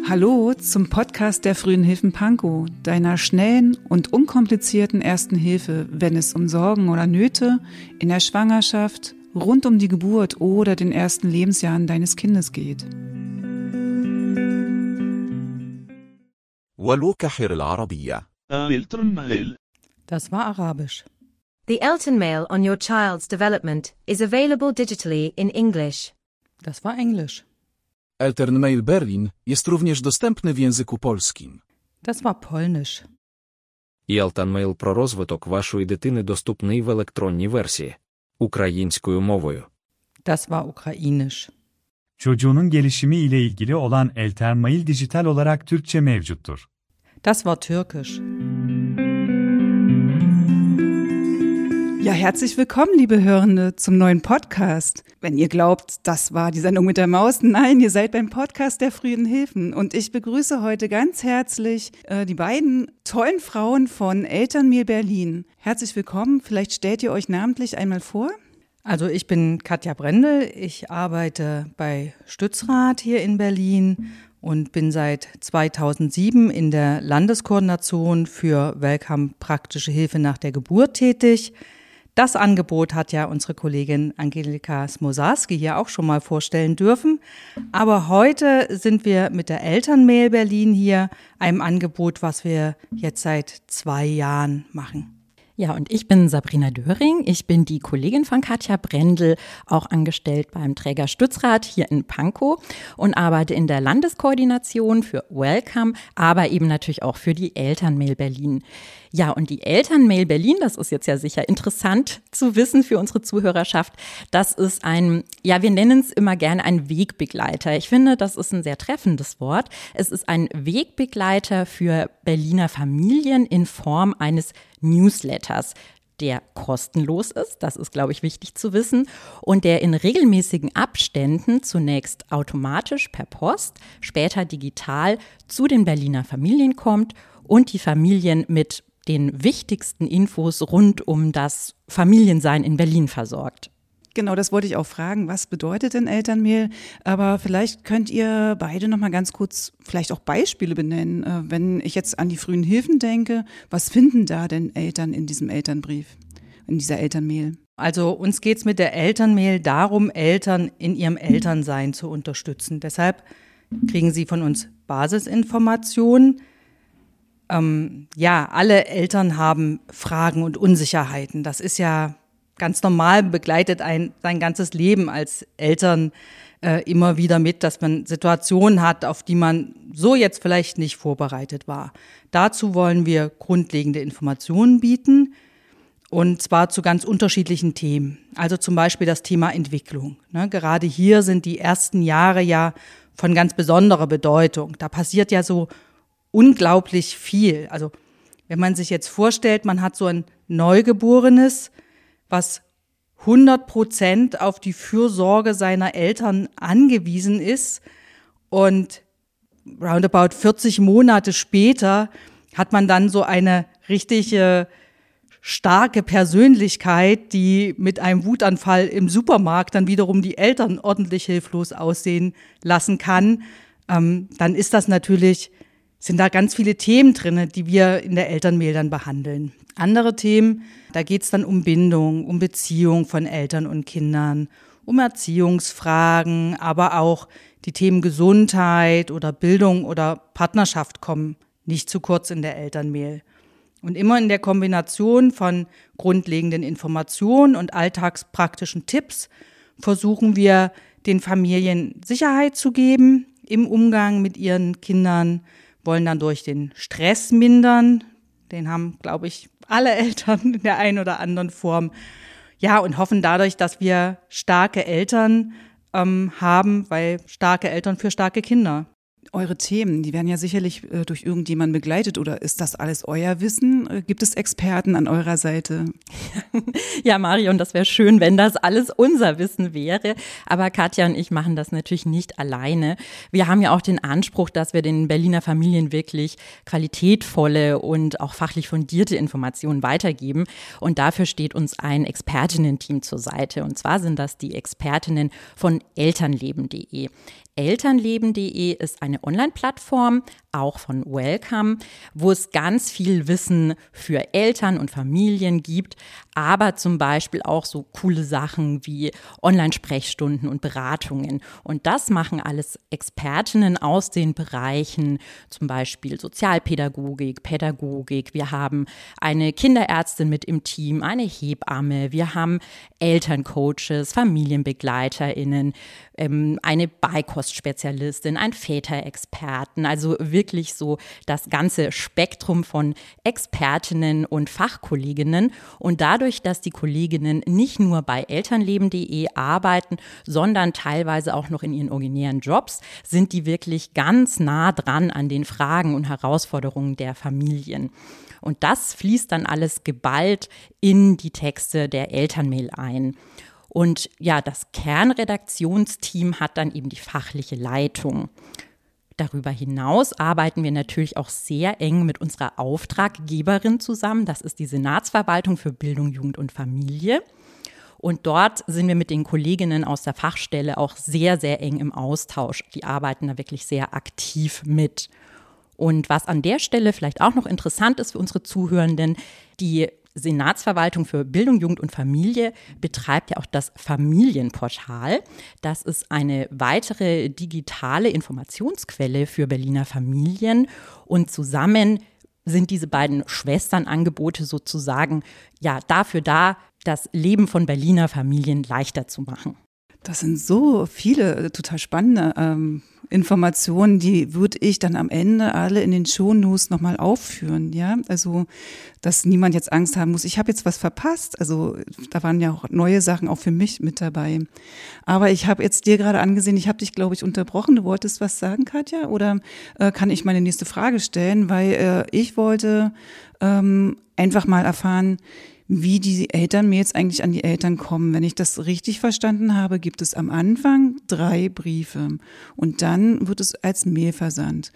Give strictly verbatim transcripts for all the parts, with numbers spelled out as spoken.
Hallo zum Podcast der Frühen Hilfen Pankow, deiner schnellen und unkomplizierten ersten Hilfe, wenn es um Sorgen oder Nöte in der Schwangerschaft, rund um die Geburt oder den ersten Lebensjahren deines Kindes geht. Das war Arabisch. The Elton Mail on your child's development is available digitally in English. Das war Englisch. Eltern Mail Berlin jest również dostępny w języku polskim. Das war Polnisch. Elton Mail про розвиток вашої дитини доступний в електронній версії українською мовою. Das war Ukrainisch. Çocuğunun gelişimi ile ilgili olan Eltermail dijital olarak Türkçe mevcuttur. Das war Türkisch. Ja, herzlich willkommen, liebe Hörende, zum neuen Podcast. Wenn ihr glaubt, das war die Sendung mit der Maus, nein, ihr seid beim Podcast der Frühen Hilfen. Und ich begrüße heute ganz herzlich äh, die beiden tollen Frauen von Elternmail Berlin. Herzlich willkommen. Vielleicht stellt ihr euch namentlich einmal vor. Also ich bin Katja Brendel, ich arbeite bei Stützrad hier in Berlin und bin seit zweitausendsieben in der Landeskoordination für Welcome Praktische Hilfe nach der Geburt tätig. Das Angebot hat ja unsere Kollegin Angelika Smosarski hier auch schon mal vorstellen dürfen. Aber heute sind wir mit der Elternmail Berlin hier, einem Angebot, was wir jetzt seit zwei Jahren machen. Ja, und ich bin Sabrina Döring. Ich bin die Kollegin von Katja Brendel, auch angestellt beim Träger Stützrad hier in Pankow und arbeite in der Landeskoordination für Welcome, aber eben natürlich auch für die Elternmail Berlin. Ja, und die Elternmail Berlin, das ist jetzt ja sicher interessant zu wissen für unsere Zuhörerschaft, das ist ein, ja, wir nennen es immer gerne ein Wegbegleiter. Ich finde, das ist ein sehr treffendes Wort. Es ist ein Wegbegleiter für Berliner Familien in Form eines Newsletters, der kostenlos ist, das ist, glaube ich, wichtig zu wissen, und der in regelmäßigen Abständen zunächst automatisch per Post, später digital zu den Berliner Familien kommt und die Familien mit den wichtigsten Infos rund um das Familiensein in Berlin versorgt. Genau, das wollte ich auch fragen. Was bedeutet denn Elternmail? Aber vielleicht könnt ihr beide noch mal ganz kurz vielleicht auch Beispiele benennen. Wenn ich jetzt an die frühen Hilfen denke, was finden da denn Eltern in diesem Elternbrief, in dieser Elternmail? Also uns geht es mit der Elternmail darum, Eltern in ihrem Elternsein zu unterstützen. Deshalb kriegen sie von uns Basisinformationen. Ähm, ja, alle Eltern haben Fragen und Unsicherheiten. Das ist ja ganz normal, begleitet ein sein ganzes Leben als Eltern äh, immer wieder mit, dass man Situationen hat, auf die man so jetzt vielleicht nicht vorbereitet war. Dazu wollen wir grundlegende Informationen bieten, und zwar zu ganz unterschiedlichen Themen. Also zum Beispiel das Thema Entwicklung. Ne, gerade hier sind die ersten Jahre ja von ganz besonderer Bedeutung. Da passiert ja so unglaublich viel. Also wenn man sich jetzt vorstellt, man hat so ein Neugeborenes, was hundert Prozent auf die Fürsorge seiner Eltern angewiesen ist, und roundabout vierzig Monate später hat man dann so eine richtige starke Persönlichkeit, die mit einem Wutanfall im Supermarkt dann wiederum die Eltern ordentlich hilflos aussehen lassen kann. Ähm, dann ist das natürlich, sind da ganz viele Themen drin, die wir in der Elternmail dann behandeln. Andere Themen, da geht es dann um Bindung, um Beziehung von Eltern und Kindern, um Erziehungsfragen, aber auch die Themen Gesundheit oder Bildung oder Partnerschaft kommen nicht zu kurz in der Elternmail. Und immer in der Kombination von grundlegenden Informationen und alltagspraktischen Tipps versuchen wir, den Familien Sicherheit zu geben im Umgang mit ihren Kindern, wollen dann durch den Stress mindern. Den haben, glaube ich, alle Eltern in der einen oder anderen Form. Ja, und hoffen dadurch, dass wir starke Eltern ähm, haben, weil starke Eltern für starke Kinder. Eure Themen, die werden ja sicherlich äh, durch irgendjemanden begleitet, oder ist das alles euer Wissen? Äh, gibt es Experten an eurer Seite? Ja, Marion, das wäre schön, wenn das alles unser Wissen wäre. Aber Katja und ich machen das natürlich nicht alleine. Wir haben ja auch den Anspruch, dass wir den Berliner Familien wirklich qualitätvolle und auch fachlich fundierte Informationen weitergeben. Und dafür steht uns ein Expertinnen-Team zur Seite. Und zwar sind das die Expertinnen von elternleben punkt de. Elternleben punkt de ist eine Online-Plattform, auch von Welcome, wo es ganz viel Wissen für Eltern und Familien gibt, aber zum Beispiel auch so coole Sachen wie Online-Sprechstunden und Beratungen. Und das machen alles Expertinnen aus den Bereichen, zum Beispiel Sozialpädagogik, Pädagogik. Wir haben eine Kinderärztin mit im Team, eine Hebamme, wir haben Elterncoaches, FamilienbegleiterInnen, ähm, eine Beikostspezialistin, ein Väterexperten, also wirklich so das ganze Spektrum von Expertinnen und Fachkolleginnen. Und dadurch, dass die Kolleginnen nicht nur bei Elternleben punkt de arbeiten, sondern teilweise auch noch in ihren originären Jobs, sind die wirklich ganz nah dran an den Fragen und Herausforderungen der Familien. Und das fließt dann alles geballt in die Texte der Elternmail ein. Und ja, das Kernredaktionsteam hat dann eben die fachliche Leitung. Darüber hinaus arbeiten wir natürlich auch sehr eng mit unserer Auftraggeberin zusammen. Das ist die Senatsverwaltung für Bildung, Jugend und Familie. Und dort sind wir mit den Kolleginnen aus der Fachstelle auch sehr, sehr eng im Austausch. Die arbeiten da wirklich sehr aktiv mit. Und was an der Stelle vielleicht auch noch interessant ist für unsere Zuhörenden, die Senatsverwaltung für Bildung, Jugend und Familie betreibt ja auch das Familienportal. Das ist eine weitere digitale Informationsquelle für Berliner Familien. Und zusammen sind diese beiden Schwesternangebote sozusagen ja dafür da, das Leben von Berliner Familien leichter zu machen. Das sind so viele total spannende ähm, Informationen, die würde ich dann am Ende alle in den Shownotes nochmal aufführen, ja, also dass niemand jetzt Angst haben muss, ich habe jetzt was verpasst, also da waren ja auch neue Sachen auch für mich mit dabei, aber ich habe jetzt dir gerade angesehen, ich habe dich, glaube ich, unterbrochen, du wolltest was sagen, Katja, oder äh, kann ich meine nächste Frage stellen, weil äh, ich wollte ähm, einfach mal erfahren, wie die Elternmails eigentlich an die Eltern kommen. Wenn ich das richtig verstanden habe, gibt es am Anfang drei Briefe und dann wird es als Mail versandt.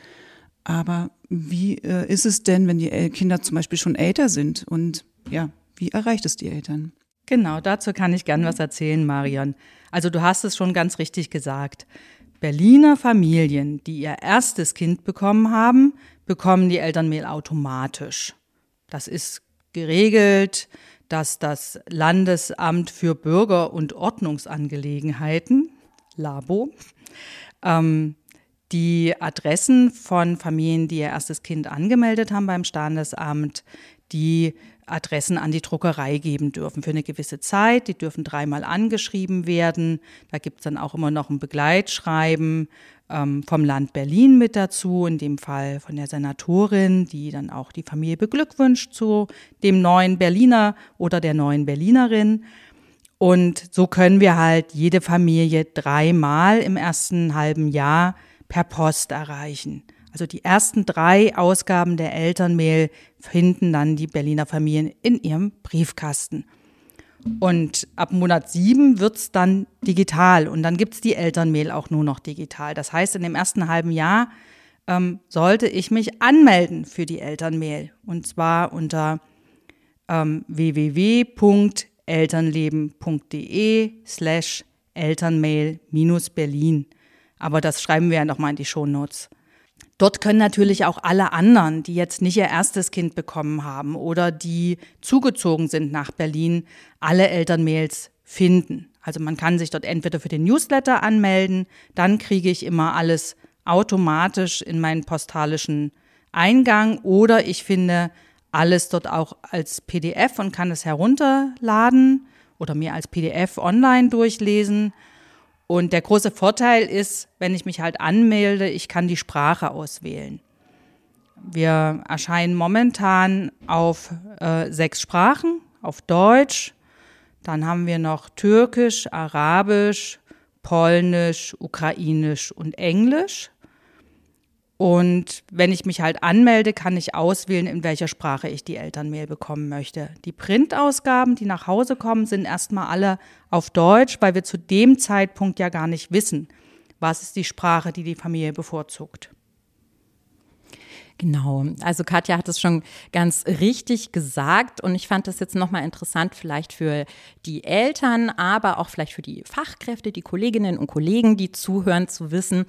Aber wie äh, ist es denn, wenn die Kinder zum Beispiel schon älter sind und ja, wie erreicht es die Eltern? Genau, dazu kann ich gern was erzählen, Marion. Also du hast es schon ganz richtig gesagt. Berliner Familien, die ihr erstes Kind bekommen haben, bekommen die Elternmail automatisch. Das ist geregelt, dass das Landesamt für Bürger- und Ordnungsangelegenheiten, LABO, ähm, die Adressen von Familien, die ihr erstes Kind angemeldet haben beim Standesamt, die Adressen an die Druckerei geben dürfen für eine gewisse Zeit. Die dürfen dreimal angeschrieben werden. Da gibt es dann auch immer noch ein Begleitschreiben ähm, vom Land Berlin mit dazu, in dem Fall von der Senatorin, die dann auch die Familie beglückwünscht zu dem neuen Berliner oder der neuen Berlinerin. Und so können wir halt jede Familie dreimal im ersten halben Jahr per Post erreichen. Also die ersten drei Ausgaben der Elternmail finden dann die Berliner Familien in ihrem Briefkasten. Und ab Monat sieben wird's dann digital und dann gibt's die Elternmail auch nur noch digital. Das heißt, in dem ersten halben Jahr ähm, sollte ich mich anmelden für die Elternmail. Und zwar unter ähm, w w w punkt elternleben punkt de slash elternmail minus Berlin. Aber das schreiben wir ja nochmal in die Shownotes. Dort können natürlich auch alle anderen, die jetzt nicht ihr erstes Kind bekommen haben oder die zugezogen sind nach Berlin, alle Elternmails finden. Also man kann sich dort entweder für den Newsletter anmelden, dann kriege ich immer alles automatisch in meinen postalischen Eingang, oder ich finde alles dort auch als P D F und kann es herunterladen oder mir als P D F online durchlesen. Und der große Vorteil ist, wenn ich mich halt anmelde, ich kann die Sprache auswählen. Wir erscheinen momentan auf äh, sechs Sprachen, auf Deutsch, dann haben wir noch Türkisch, Arabisch, Polnisch, Ukrainisch und Englisch. Und wenn ich mich halt anmelde, kann ich auswählen, in welcher Sprache ich die Elternmail bekommen möchte. Die Printausgaben, die nach Hause kommen, sind erstmal alle auf Deutsch, weil wir zu dem Zeitpunkt ja gar nicht wissen, was ist die Sprache, die die Familie bevorzugt. Genau, also Katja hat es schon ganz richtig gesagt und ich fand das jetzt nochmal interessant vielleicht für die Eltern, aber auch vielleicht für die Fachkräfte, die Kolleginnen und Kollegen, die zuhören, zu wissen,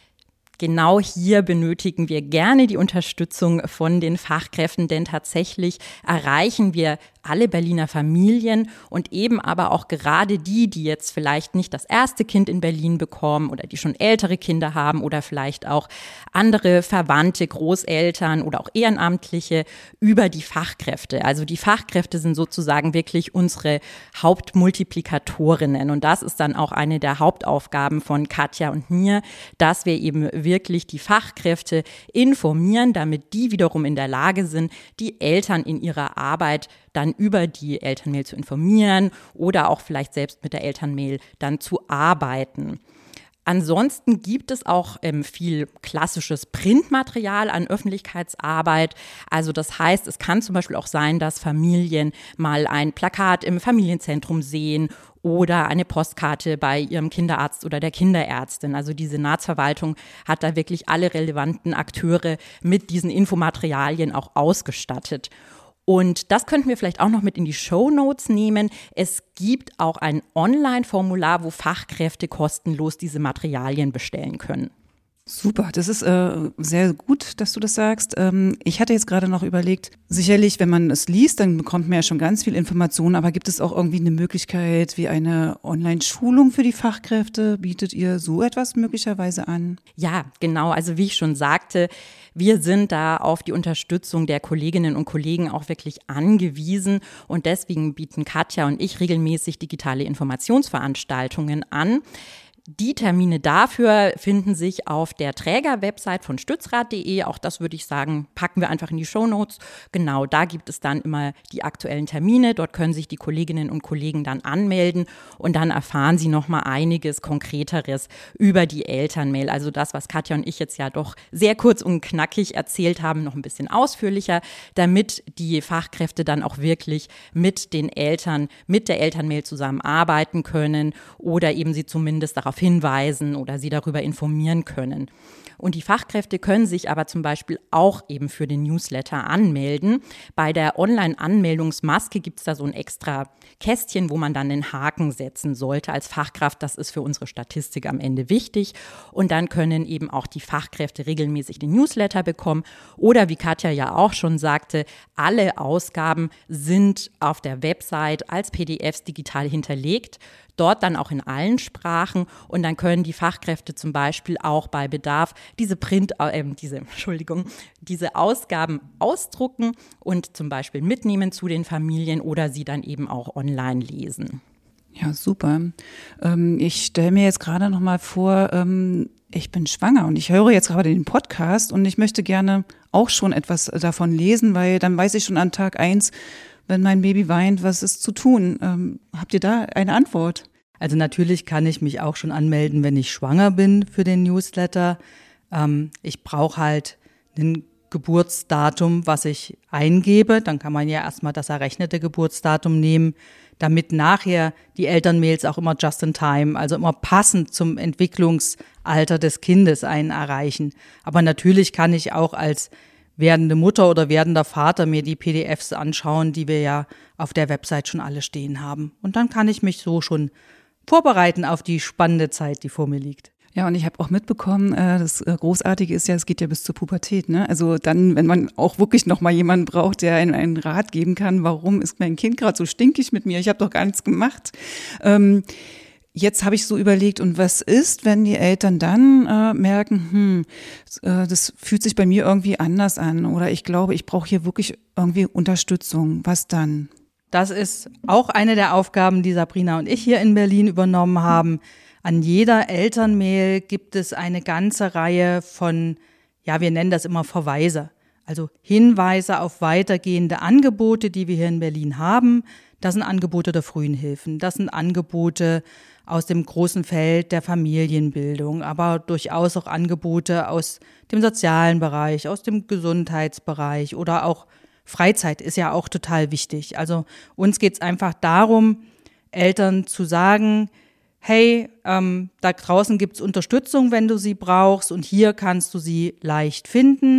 genau hier benötigen wir gerne die Unterstützung von den Fachkräften, denn tatsächlich erreichen wir alle Berliner Familien und eben aber auch gerade die, die jetzt vielleicht nicht das erste Kind in Berlin bekommen oder die schon ältere Kinder haben oder vielleicht auch andere Verwandte, Großeltern oder auch Ehrenamtliche über die Fachkräfte. Also die Fachkräfte sind sozusagen wirklich unsere Hauptmultiplikatorinnen und das ist dann auch eine der Hauptaufgaben von Katja und mir, dass wir eben wirklich die Fachkräfte informieren, damit die wiederum in der Lage sind, die Eltern in ihrer Arbeit dann über die Elternmail zu informieren oder auch vielleicht selbst mit der Elternmail dann zu arbeiten. Ansonsten gibt es auch ähm, viel klassisches Printmaterial an Öffentlichkeitsarbeit. Also das heißt, es kann zum Beispiel auch sein, dass Familien mal ein Plakat im Familienzentrum sehen oder eine Postkarte bei ihrem Kinderarzt oder der Kinderärztin. Also die Senatsverwaltung hat da wirklich alle relevanten Akteure mit diesen Infomaterialien auch ausgestattet. Und das könnten wir vielleicht auch noch mit in die Shownotes nehmen. Es gibt auch ein Online-Formular, wo Fachkräfte kostenlos diese Materialien bestellen können. Super, das ist äh, sehr gut, dass du das sagst. Ähm, ich hatte jetzt gerade noch überlegt, sicherlich, wenn man es liest, dann bekommt man ja schon ganz viel Informationen, aber gibt es auch irgendwie eine Möglichkeit wie eine Online-Schulung für die Fachkräfte? Bietet ihr so etwas möglicherweise an? Ja, genau. Also wie ich schon sagte, wir sind da auf die Unterstützung der Kolleginnen und Kollegen auch wirklich angewiesen und deswegen bieten Katja und ich regelmäßig digitale Informationsveranstaltungen an. Die Termine dafür finden sich auf der Träger-Website von stützrad punkt de. Auch das würde ich sagen, packen wir einfach in die Shownotes. Genau, da gibt es dann immer die aktuellen Termine. Dort können sich die Kolleginnen und Kollegen dann anmelden und dann erfahren sie nochmal einiges Konkreteres über die Elternmail. Also das, was Katja und ich jetzt ja doch sehr kurz und knackig erzählt haben, noch ein bisschen ausführlicher, damit die Fachkräfte dann auch wirklich mit den Eltern, mit der Elternmail zusammenarbeiten können oder eben sie zumindest darauf hinweisen oder sie darüber informieren können. Und die Fachkräfte können sich aber zum Beispiel auch eben für den Newsletter anmelden. Bei der Online-Anmeldungsmaske gibt es da so ein extra Kästchen, wo man dann den Haken setzen sollte als Fachkraft. Das ist für unsere Statistik am Ende wichtig. Und dann können eben auch die Fachkräfte regelmäßig den Newsletter bekommen. Oder wie Katja ja auch schon sagte, alle Ausgaben sind auf der Website als P D Fs digital hinterlegt. Dort dann auch in allen Sprachen und dann können die Fachkräfte zum Beispiel auch bei Bedarf diese Print, äh, diese, Entschuldigung, diese Ausgaben ausdrucken und zum Beispiel mitnehmen zu den Familien oder sie dann eben auch online lesen. Ja, super. Ähm, ich stelle mir jetzt gerade noch mal vor, ähm, ich bin schwanger und ich höre jetzt gerade den Podcast und ich möchte gerne auch schon etwas davon lesen, weil dann weiß ich schon an Tag eins, wenn mein Baby weint, was ist zu tun? Ähm, habt ihr da eine Antwort? Also natürlich kann ich mich auch schon anmelden, wenn ich schwanger bin für den Newsletter. Ähm, ich brauche halt ein Geburtsdatum, was ich eingebe. Dann kann man ja erstmal das errechnete Geburtsdatum nehmen, damit nachher die Elternmails auch immer just in time, also immer passend zum Entwicklungsalter des Kindes einen erreichen. Aber natürlich kann ich auch als werdende Mutter oder werdender Vater mir die P D Fs anschauen, die wir ja auf der Website schon alle stehen haben. Und dann kann ich mich so schon vorbereiten auf die spannende Zeit, die vor mir liegt. Ja, und ich habe auch mitbekommen, das Großartige ist ja, es geht ja bis zur Pubertät, ne? Also dann, wenn man auch wirklich noch mal jemanden braucht, der einen, einen Rat geben kann, warum ist mein Kind gerade so stinkig mit mir? Ich habe doch gar nichts gemacht. Ähm, Jetzt habe ich so überlegt, und was ist, wenn die Eltern dann äh, merken, hm, äh, das fühlt sich bei mir irgendwie anders an oder ich glaube, ich brauche hier wirklich irgendwie Unterstützung. Was dann? Das ist auch eine der Aufgaben, die Sabrina und ich hier in Berlin übernommen haben. An jeder Elternmail gibt es eine ganze Reihe von, ja, wir nennen das immer Verweise, also Hinweise auf weitergehende Angebote, die wir hier in Berlin haben. Das sind Angebote der frühen Hilfen, das sind Angebote aus dem großen Feld der Familienbildung, aber durchaus auch Angebote aus dem sozialen Bereich, aus dem Gesundheitsbereich oder auch Freizeit ist ja auch total wichtig. Also uns geht es einfach darum, Eltern zu sagen, hey, ähm, da draußen gibt es Unterstützung, wenn du sie brauchst und hier kannst du sie leicht finden.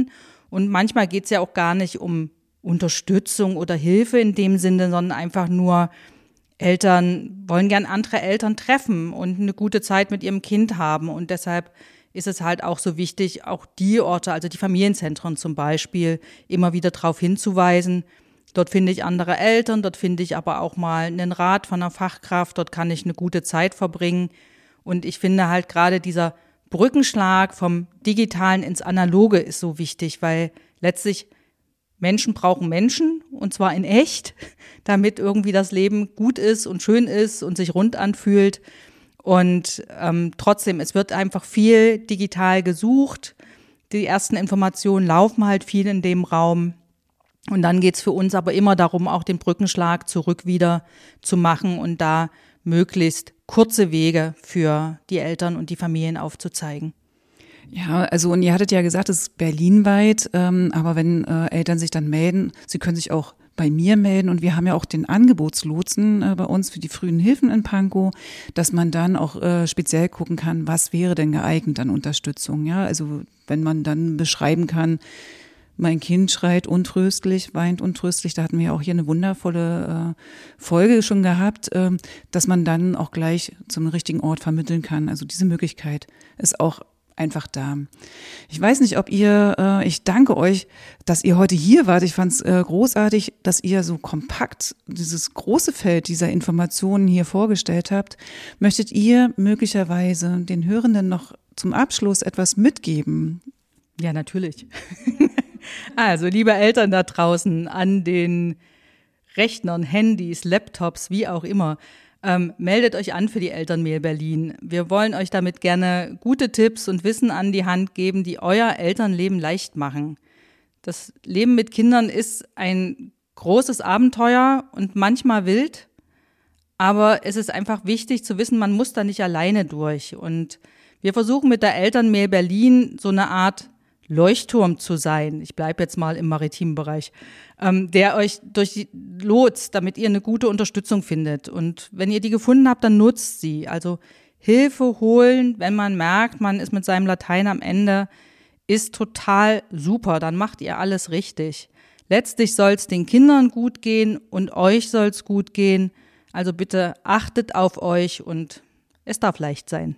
Und manchmal geht es ja auch gar nicht um Unterstützung oder Hilfe in dem Sinne, sondern einfach nur, Eltern wollen gern andere Eltern treffen und eine gute Zeit mit ihrem Kind haben. Und deshalb ist es halt auch so wichtig, auch die Orte, also die Familienzentren zum Beispiel, immer wieder darauf hinzuweisen. Dort finde ich andere Eltern, dort finde ich aber auch mal einen Rat von einer Fachkraft, dort kann ich eine gute Zeit verbringen. Und ich finde halt gerade dieser Brückenschlag vom Digitalen ins Analoge ist so wichtig, weil letztlich Menschen brauchen Menschen und zwar in echt, damit irgendwie das Leben gut ist und schön ist und sich rund anfühlt. Und ähm, trotzdem, es wird einfach viel digital gesucht. Die ersten Informationen laufen halt viel in dem Raum. Und dann geht's für uns aber immer darum, auch den Brückenschlag zurück wieder zu machen und da möglichst kurze Wege für die Eltern und die Familien aufzuzeigen. Ja, also und ihr hattet ja gesagt, es ist berlinweit, ähm, aber wenn äh, Eltern sich dann melden, sie können sich auch bei mir melden und wir haben ja auch den Angebotslotsen äh, bei uns für die frühen Hilfen in Pankow, dass man dann auch äh, speziell gucken kann, was wäre denn geeignet an Unterstützung, ja, also wenn man dann beschreiben kann, mein Kind schreit untröstlich, weint untröstlich. Da hatten wir auch hier eine wundervolle äh, Folge schon gehabt, äh, dass man dann auch gleich zum richtigen Ort vermitteln kann. Also diese Möglichkeit ist auch einfach da. Ich weiß nicht, ob ihr, äh, ich danke euch, dass ihr heute hier wart. Ich fand es äh, großartig, dass ihr so kompakt dieses große Feld dieser Informationen hier vorgestellt habt. Möchtet ihr möglicherweise den Hörenden noch zum Abschluss etwas mitgeben? Ja, natürlich. Also, liebe Eltern da draußen an den Rechnern, Handys, Laptops, wie auch immer, ähm, meldet euch an für die Elternmail Berlin. Wir wollen euch damit gerne gute Tipps und Wissen an die Hand geben, die euer Elternleben leicht machen. Das Leben mit Kindern ist ein großes Abenteuer und manchmal wild, aber es ist einfach wichtig zu wissen, man muss da nicht alleine durch. Und wir versuchen mit der Elternmail Berlin so eine Art Leuchtturm zu sein, ich bleibe jetzt mal im maritimen Bereich, ähm, der euch durch die lotst, damit ihr eine gute Unterstützung findet. Und wenn ihr die gefunden habt, dann nutzt sie. Also Hilfe holen, wenn man merkt, man ist mit seinem Latein am Ende, ist total super, dann macht ihr alles richtig. Letztlich soll es den Kindern gut gehen und euch soll es gut gehen. Also bitte achtet auf euch und es darf leicht sein.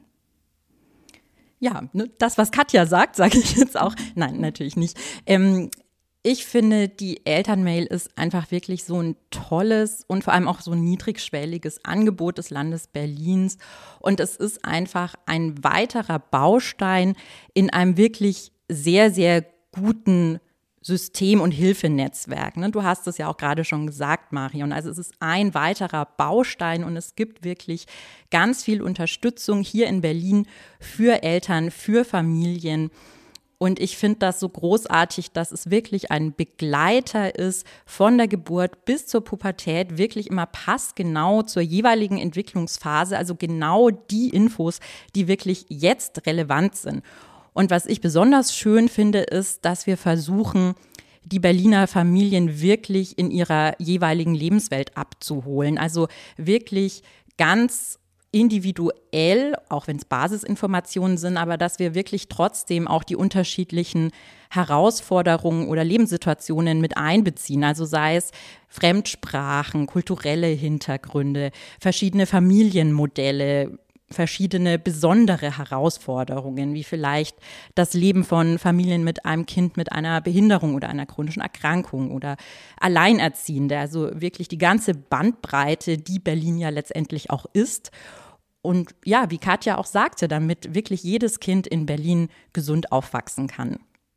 Ja, das, was Katja sagt, sage ich jetzt auch. Nein, natürlich nicht. Ähm, ich finde, die Elternmail ist einfach wirklich so ein tolles und vor allem auch so niedrigschwelliges Angebot des Landes Berlins. Und es ist einfach ein weiterer Baustein in einem wirklich sehr, sehr guten System- und Hilfenetzwerk. Ne? Du hast es ja auch gerade schon gesagt, Marion. Also es ist ein weiterer Baustein und es gibt wirklich ganz viel Unterstützung hier in Berlin für Eltern, für Familien. Und ich finde das so großartig, dass es wirklich ein Begleiter ist von der Geburt bis zur Pubertät, wirklich immer passgenau zur jeweiligen Entwicklungsphase, also genau die Infos, die wirklich jetzt relevant sind. Und was ich besonders schön finde, ist, dass wir versuchen, die Berliner Familien wirklich in ihrer jeweiligen Lebenswelt abzuholen. Also wirklich ganz individuell, auch wenn es Basisinformationen sind, aber dass wir wirklich trotzdem auch die unterschiedlichen Herausforderungen oder Lebenssituationen mit einbeziehen. Also sei es Fremdsprachen, kulturelle Hintergründe, verschiedene Familienmodelle, verschiedene besondere Herausforderungen, wie vielleicht das Leben von Familien mit einem Kind mit einer Behinderung oder einer chronischen Erkrankung oder Alleinerziehende, also wirklich die ganze Bandbreite, die Berlin ja letztendlich auch ist. Und ja, wie Katja auch sagte, damit wirklich jedes Kind in Berlin gesund aufwachsen kann.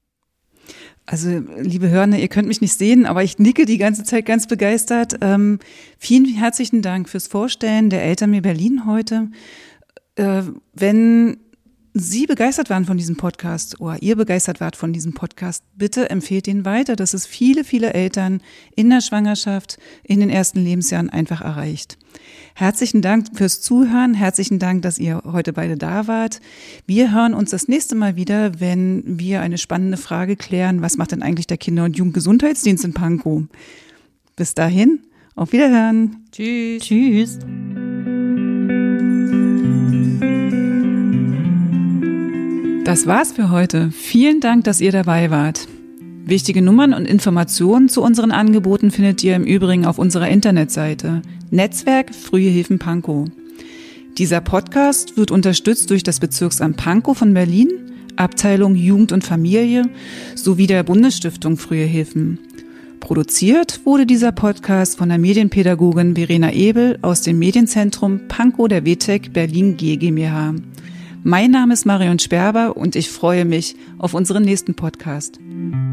Also, liebe Hörner, ihr könnt mich nicht sehen, aber ich nicke die ganze Zeit ganz begeistert. Ähm, vielen herzlichen Dank fürs Vorstellen der Elternmail Berlin heute. Äh, wenn Sie begeistert waren von diesem Podcast oder ihr begeistert wart von diesem Podcast, bitte empfehlt ihn weiter, dass es viele, viele Eltern in der Schwangerschaft, in den ersten Lebensjahren einfach erreicht. Herzlichen Dank fürs Zuhören, herzlichen Dank, dass ihr heute beide da wart. Wir hören uns das nächste Mal wieder, wenn wir eine spannende Frage klären, was macht denn eigentlich der Kinder- und Jugendgesundheitsdienst in Pankow? Bis dahin, auf Wiederhören. Tschüss. Tschüss. Das war's für heute. Vielen Dank, dass ihr dabei wart. Wichtige Nummern und Informationen zu unseren Angeboten findet ihr im Übrigen auf unserer Internetseite Netzwerk Frühe Hilfen Pankow. Dieser Podcast wird unterstützt durch das Bezirksamt Pankow von Berlin, Abteilung Jugend und Familie sowie der Bundesstiftung Frühe Hilfen. Produziert wurde dieser Podcast von der Medienpädagogin Verena Ebel aus dem Medienzentrum Pankow der W T E C Berlin GmbH. Mein Name ist Marion Sperber und ich freue mich auf unseren nächsten Podcast.